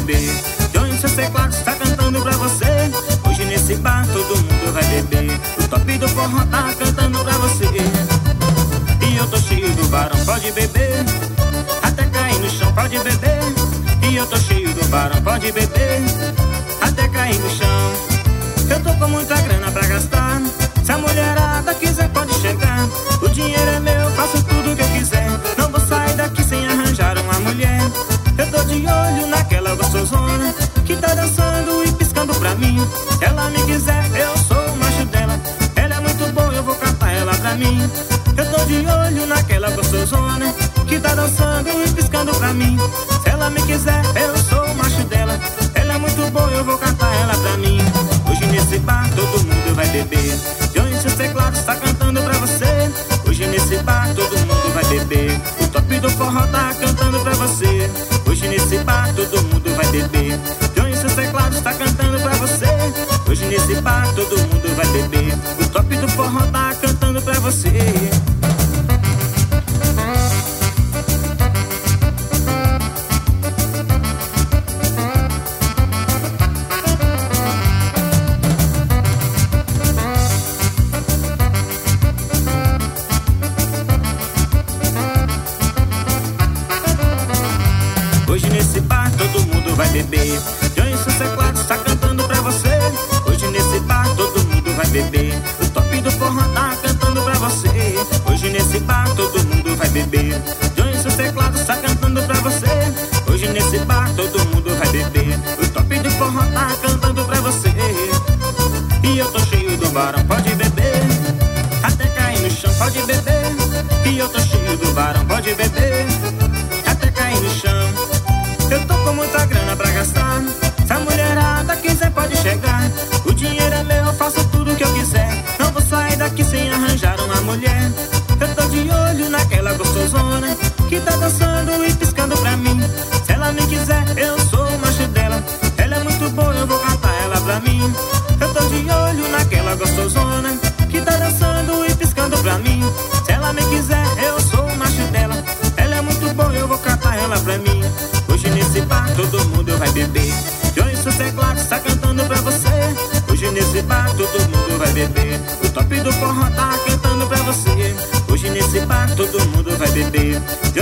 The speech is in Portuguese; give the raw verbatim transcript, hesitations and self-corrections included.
beber. Johnny, seu teclado está cantando pra você. Hoje nesse bar todo mundo vai beber. O top do forró tá cantando pra você. E eu tô cheio do barão, pode beber. Até cair no chão, pode beber. E eu tô cheio do barão, pode beber. Até cair no chão. Eu tô com muita grana pra gastar. Se a mulherada quiser pode chegar. O dinheiro é meu, faço tudo que eu quiser. Não vou sair daqui sem arranjar uma mulher. Eu tô de olho naquela gostosona que tá dançando e piscando pra mim. Se ela me quiser, eu sou o macho dela. Ela é muito boa, eu vou catar ela pra mim. Eu tô de olho naquela gostosona que tá dançando e piscando pra mim. Se ela me quiser, eu sou o macho dela. Ela é muito boa, eu vou catar ela pra mim. Hoje nesse bar todo mundo vai beber. Johnny, seu teclado está cantando pra você. Hoje nesse bar todo mundo vai beber. O top do forró tá cantando pra você. Hoje nesse bar todo mundo vai beber. Johnny, seu teclado está cantando pra você. Hoje nesse bar todo mundo vai beber. O top do forró tá cantando pra você. Hoje nesse bar todo mundo vai beber. Johnny, seu teclado está cantando pra você. Hoje nesse bar todo mundo vai beber. O top do forró tá cantando pra você. Hoje nesse bar todo mundo vai beber. Johnny, seu teclado está cantando pra você. Hoje nesse bar todo mundo vai beber. O top do forró tá cantando pra você. E eu tô cheio do barão, pode beber. Até cair no chão, pode beber. E eu tô cheio do barão, pode beber. Até cair no chão. Eu tô com muita grana pra gastar. Se a mulherada quiser pode chegar. O dinheiro é meu, eu faço tudo que eu quiser. Não vou sair daqui sem arranjar uma mulher. Eu tô de olho naquela gostosona que tá dançando e piscando pra mim. Se ela me quiser, eu sou o macho dela. Ela é muito boa, eu vou catar ela pra mim. Eu tô de olho naquela gostosona que tá dançando e piscando pra mim. Se ela me quiser, eu sou o macho dela. Ela é muito boa, eu vou catar ela pra mim. Hoje nesse bar todo mundo vai beber. Johnny, seu teclado está cantando pra você. Hoje nesse bar todo mundo vai beber. O top do forró tá cantando pra você. Hoje nesse bar todo mundo vai beber.